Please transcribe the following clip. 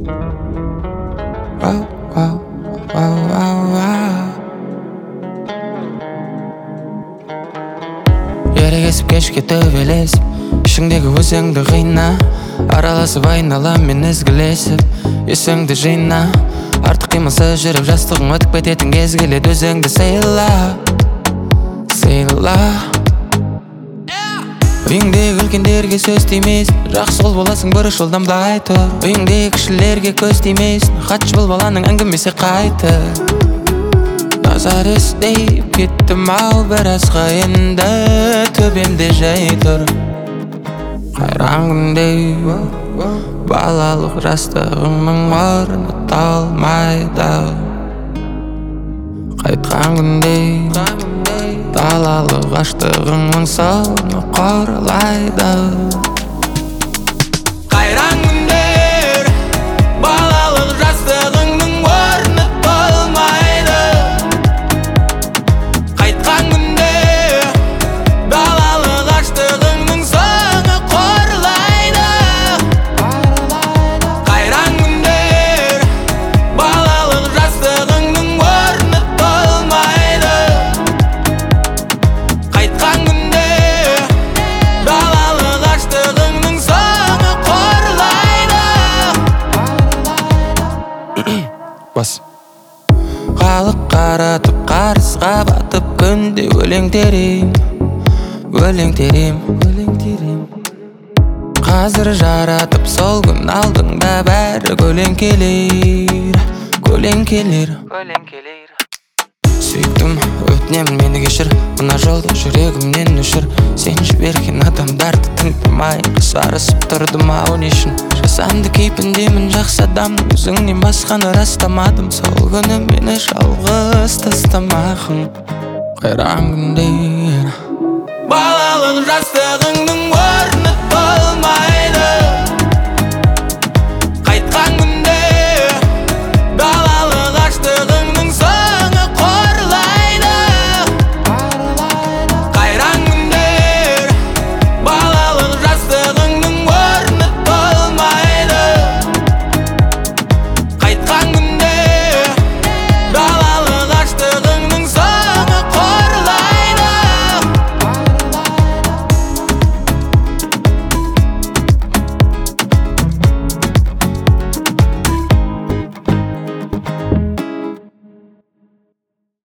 Wow, wow, wow, wow, wow. Ерегесіп кешке төбелесіп, ішіңдегі өзіңді қина, араласып айналам мен ізгілесіп, есіңді жина. Артық қимылсыз жүріп жастығың өтіп кететін кез келеді, өзіңді сыйла, сыйла. Үйіңдегі үлкендерге сөз тимейсің, жақсы қол боласың бір жолдан былай тұр. Үйіңдегі кішілерге көз тимейсің, хатшы бұл баланың әңгімесі қайты. Назар іздеп кеттім ау біразға енді, төбемде жай тұр. Қайран күнде балалық жастығыңның орны толмайды. Қайтқан күнде далалық аштығыңның соңы қорылайды. Қайран күндер балалық жастығыңның орны толмайды. Қайтқан күнде далалық аштығыңның соңы қорылайды. Қайран күндер балалық жастығыңның орны толмайды. Қайтқан күнде далалық аштығыңның соңы қорылайды. Бас халық қаратып қарысқа батып, күнде өлең терем, өлең терем, өлең терем. Қазір жаратып сол күн алдыңда бәрі көлеңкелер, көлеңкелер, көлеңкелер. Сүйіктім, өтінемін мені кешір, мына жолда жүрегімнен өшір. Сен жіберген адамдарды тыңдамай қысарысып тұрдым ау не үшін? Жасанды кейпіндемін жақсы адамның, өзіңнен басқаны растамадым. Сол күні мені жалғыз тастамағың. Қайран күндер балалық жастығыңның